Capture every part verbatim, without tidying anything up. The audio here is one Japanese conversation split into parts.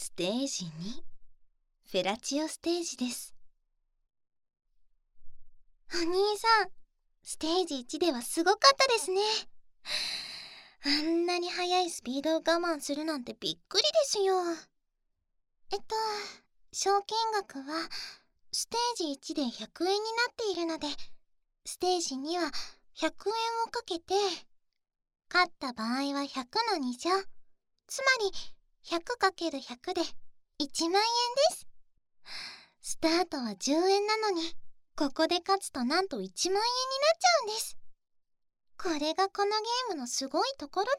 ステージに、フェラチオステージです。お兄さん、ステージいちではすごかったですね。あんなに速いスピードを我慢するなんてびっくりですよ。えっと、賞金額はステージいちでひゃくえんになっているので、ステージにはひゃくえんをかけて、勝った場合はひゃくのに乗、つまり ひゃくかけるひゃく でいちまんえんです。スタートはじゅうえんなのに、ここで勝つとなんといちまんえんになっちゃうんです。これがこのゲームのすごいところです。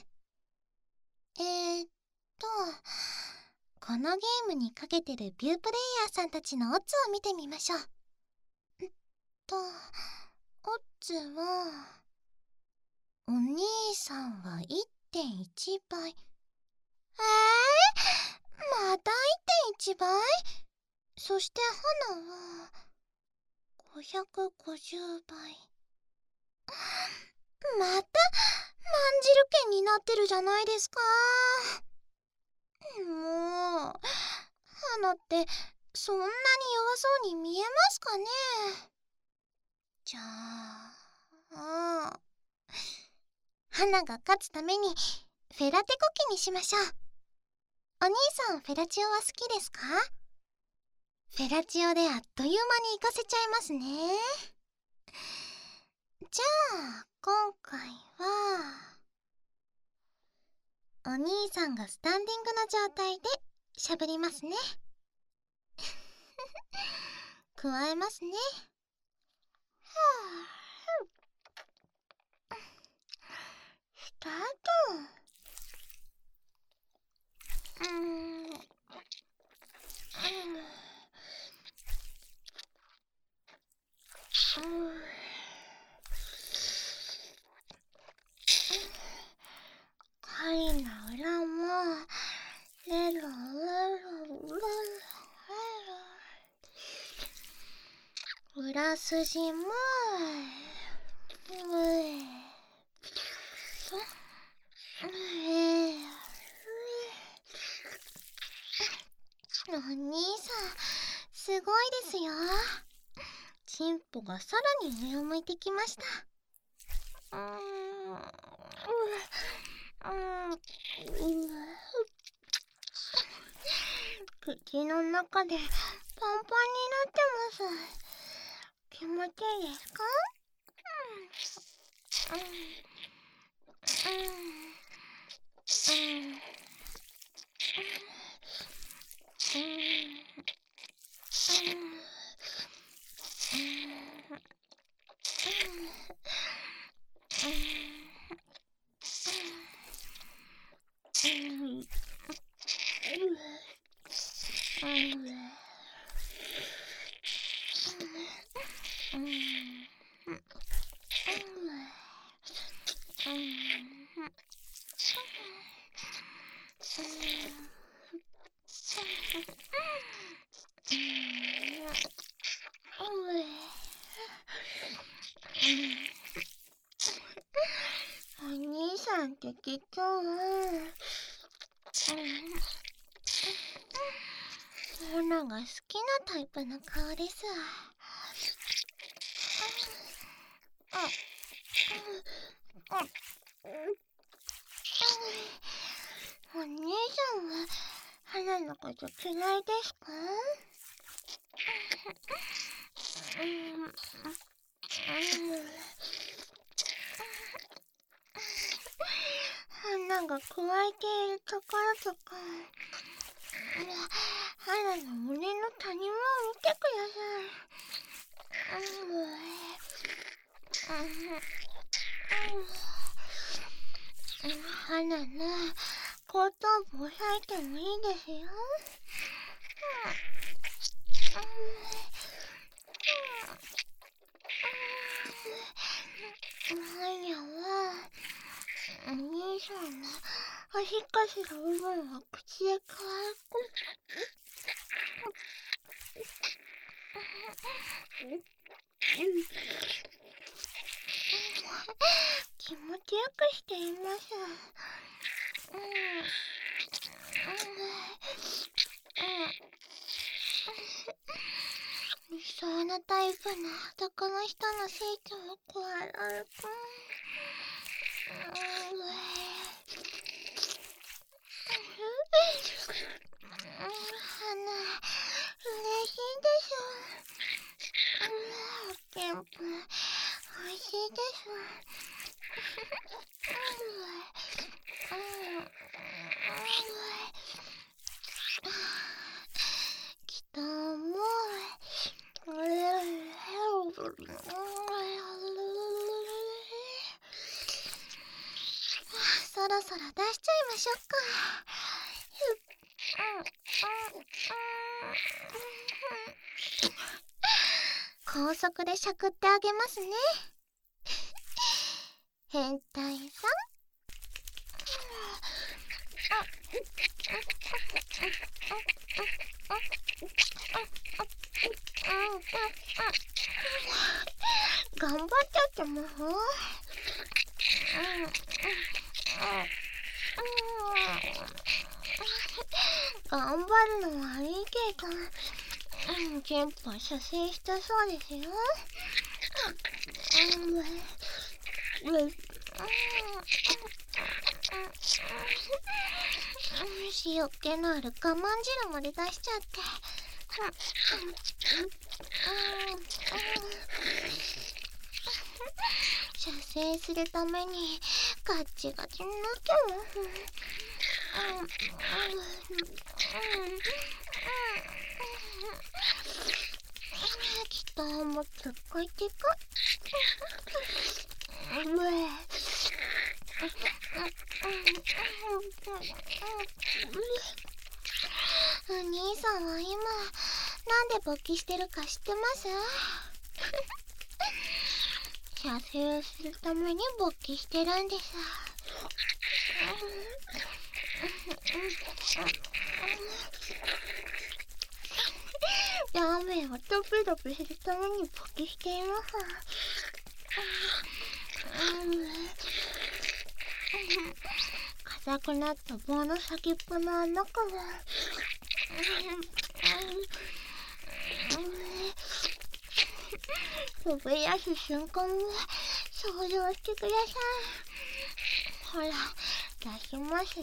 えーっと、このゲームにかけてるビュープレイヤーさんたちのオッズを見てみましょう。えっと、オッズは、お兄さんは いってんいち 倍。えー、また いってんいち 倍？そして花はごひゃくごじゅうばい。またまんじる券になってるじゃないですか。もう、花ってそんなに弱そうに見えますかね。じゃあ、花が勝つためにフェラテコキにしましょう。お兄さん、フェラチオは好きですか？フェラチオであっという間に行かせちゃいますね。じゃあ、今回は、お兄さんがスタンディングの状態でしゃべりますね。加えますね。スタート。うーん。うーん。貝の裏も、レロレロレロレロ。裏筋も、うえ。お兄さん、すごいですよ。チンポがさらに上を向いてきました。うーん、うーん、口の中でパンパンになってます。気持ちいいですか？うん、うん、うん、うん。お兄さんってきっと花が好きなタイプの顔です。お兄さんは花のこと嫌いですか？花がくわえているところとか、花の胸の谷間を見てください。花の後頭部を押さえてもいいですよ。花はお兄さんの足かしの部分を口でくわえて気持ちよくしています。 なタイプの男の人の成長をこうあるくん。花、嬉しいでしょ。ケンプ、美味しいです。きっともうそろそろ出しちゃいましょうか。高速でしゃくってあげますね。変態さん。頑張っちゃっても頑張るのはいいけど、ケンパ射精したそうですよ。塩気のある我慢汁まで出しちゃって。射精するためにガッチガチになっても。きっともうつっこいてく。お兄さんは今なんで勃起してるか知ってます？射精をするために勃起してるんです。ラーメンをドピドピするために勃起しています。硬くなった棒の先っぽの穴から飛び出す瞬間を想像してください。ほら、出しますよ。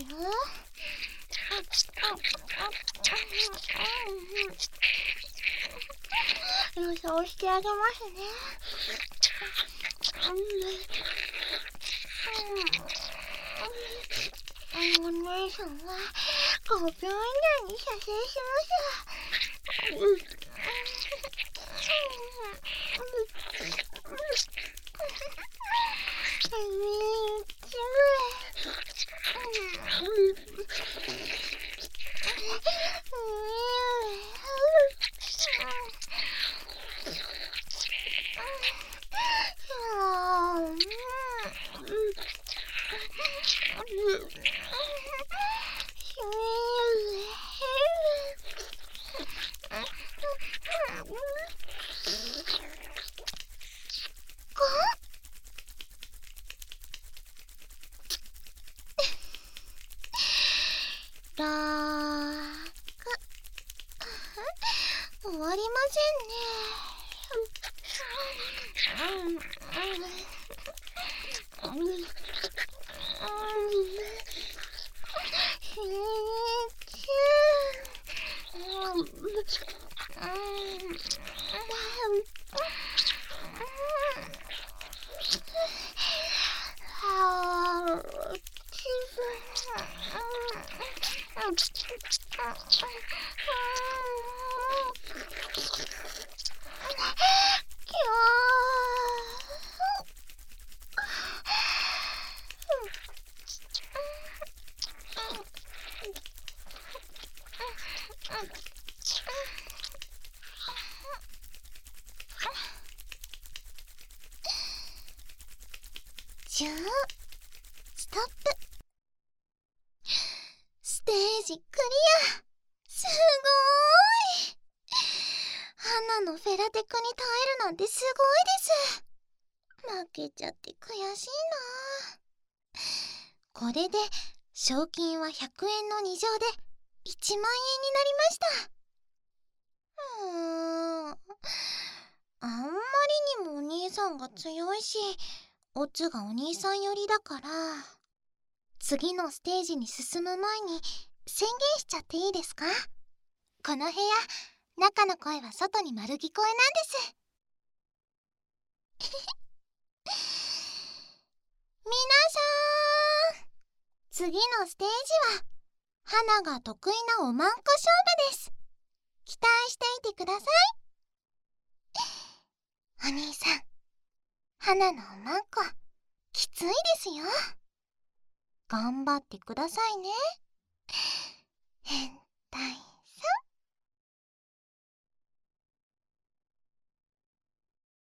予想してあげますね。お姉さんはごびょう以内に射精します。ラー終わりませんね。じゅうストップ。ステージクリア。すごーい。花のフェラテクに耐えるなんてすごいです。負けちゃって悔しいな。これで賞金はひゃくえんのに乗でいちまんえんになりました。うーんあんまりにもお兄さんが強いし、オツがお兄さん寄りだから、次のステージに進む前に宣言しちゃっていいですか？この部屋、中の声は外に丸聞こえなんです皆さん、次のステージは花が得意なおまんこ勝負です。期待していてください。お兄さん、花のおまんこきついですよ。頑張ってくださいね。変態。